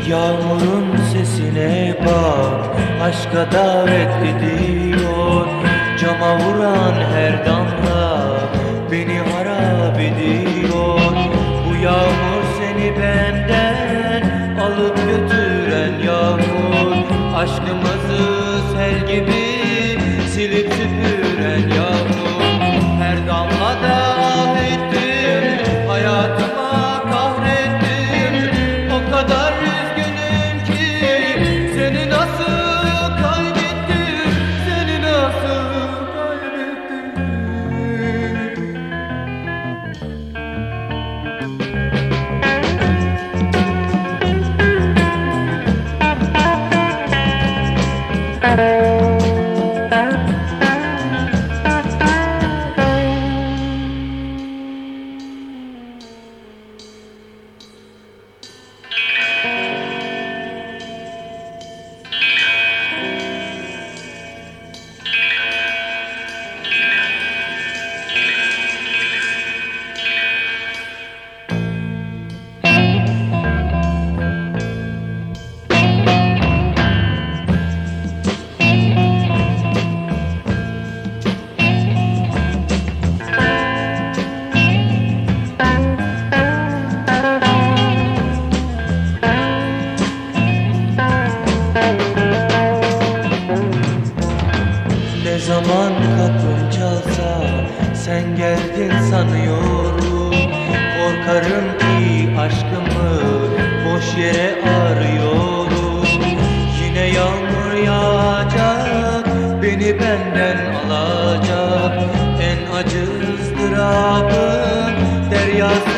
Yağmurun sesine bak, aşka davet ediyor. Cama vuran her damla beni harap ediyor. Bu yağmur seni benden alıp götüren yağmur, aşkımızı sel gibi silip süpüren yağmur. Her damlada ah ettim, hayatıma kahrettim. O kadar üzgünüm ki seni nasıl kaybettim, seni nasıl kaybettim. Ne zaman kapım çalsa sen geldin sanıyorum. Korkarım ki aşkımı boş yere arıyorum. Yine yağmur yağacak, beni benden alacak. En acı ızdırabım deryası